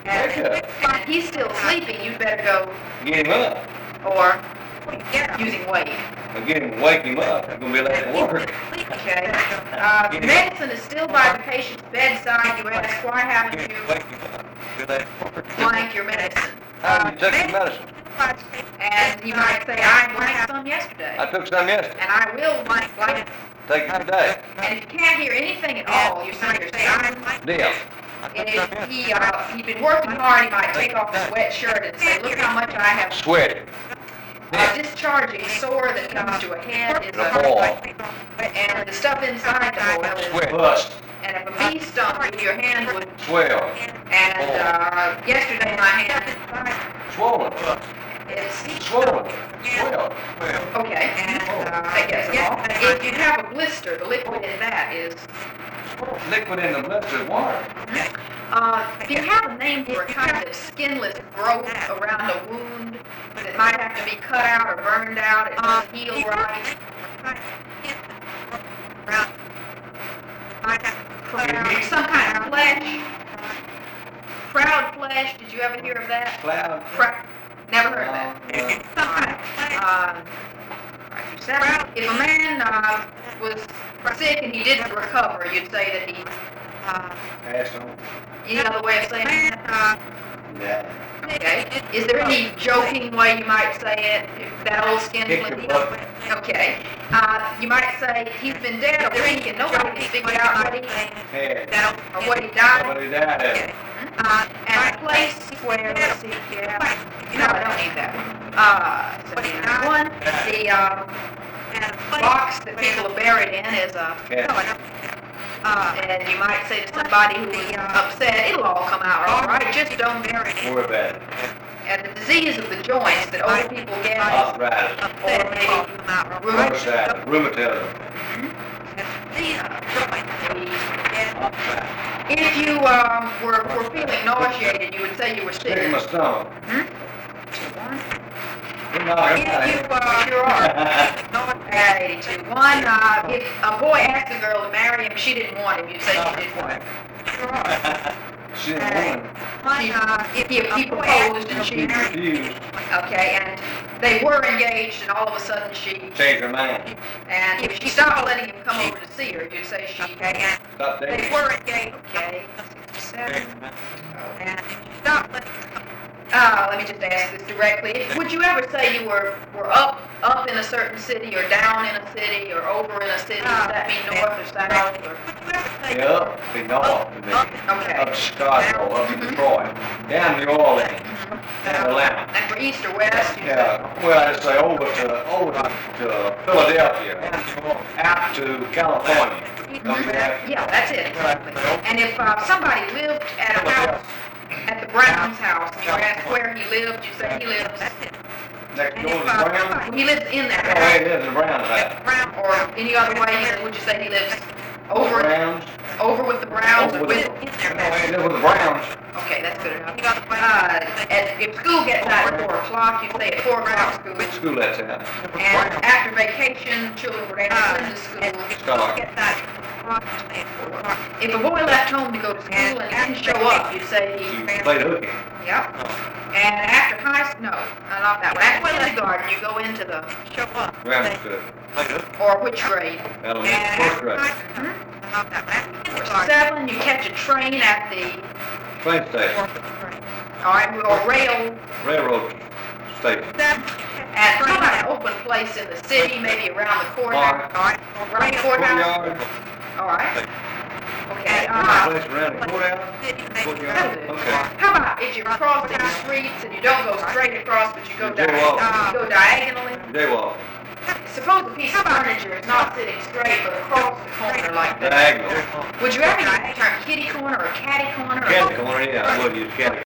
Wake up. If he's still sleeping, you'd better go, Get him up. or using weight. Get him, wake him up. I'm gonna be late at work. Okay. Medicine is still by the patient's bedside. You ask, why haven't you Wake him up. Be late at work. blank your medicine? How did you take the medicine? And you might say, I blanked some yesterday. I took some yesterday. And I will blank it. Take it today. And if you can't hear anything at all, you say, Deal. and if he'd been working hard, he might take off his wet shirt and say, look how much I have. Sweaty. Discharging sore that comes to a head is The ball. and the stuff inside the boil is. Sweat. Bust. And if a bee stung you, your hand would. Swell. And yesterday my hand Swollen. is. Swollen. Swell. Okay. And I guess if you have a blister, the liquid in that is. Liquid in the blister is water. If you have a name for a kind of skinless growth around a wound that might have to be cut out or burned out, it doesn't heal right. Some kind of flesh. Proud flesh, did you ever hear of that? Cloud. Never heard of that. Some kind of, if a man was sick and he didn't recover, you'd say that he, Passed on. any other way of saying that? Yeah. Okay. Is there any joking way you might say it? If that old skin Kick your flea? butt. Okay. You might say he's been dead a week and nobody can figure out what he Head. or what he died. Somebody died of it. And a place where, let's see, yeah. No, I don't need that one. The box that people are buried in is a. And you might say to somebody who is upset, it'll all come out all right, just don't bury it. Worry about it. And the disease of the joints that older people get, Arthritis. or maybe Rheumatism. Rheumatism. if you were feeling nauseated, you would say you were Stick in sick. my stomach. If you sure are. 82. One, if a boy asked a girl to marry him, she didn't want him, you'd say she didn't want him. She didn't want it. He proposed and she, Refused. okay, and they were engaged and all of a sudden she, Changed her mind. and if she stopped letting him come over to see her, you'd say she, Stop they dating. were engaged, okay. 67. And she stopped letting him come. Let me just ask this directly. Would you ever say you were up in a certain city or down in a city or over in a city? Does that mean north or south? Or? Yeah, be north to me. Okay. Up to Chicago, up to Detroit, down New Orleans, down Atlanta. And for east or west? You Yeah, well, I'd say over to Philadelphia, out to California. Don't you have- Yeah, that's it. Exactly. And if somebody lived at a house, at the Brown's house, and you asked where he lived, you say he lives. Next And door if to Brown? he lives in that Oh, he house, lives in Brown's house. or any other way, would you say he lives over Browns? over with the Browns Over or with with the- No, he lives with the Browns. Okay, that's good enough. If school gets out at 4 o'clock, you say at 4 o'clock school. School lets out. And after vacation, children would enter into school. Start. If a boy left home to go to school and he didn't show up, you'd say She he. played hooky. Yep. And after high school, no, not that one. After kindergarten, you go into the, Grammar school. or which grade? Elementary, first grade. Or 7, you catch a train at the, Train station. all right, or rail. Railroad station. And some kind of open place in the city, maybe around the courthouse. All right, around the courthouse. Courtyard. All right. Okay. Place around the courthouse. Courtyard. Okay. How about if you're crossing the streets and you don't go straight across, but you go diagonally? Jaywalk. Suppose a piece of furniture is not sitting straight, but across the corner like that. Diagonal. Would you ever use the term kitty corner or catty corner? Catty corner, yeah, I would use catty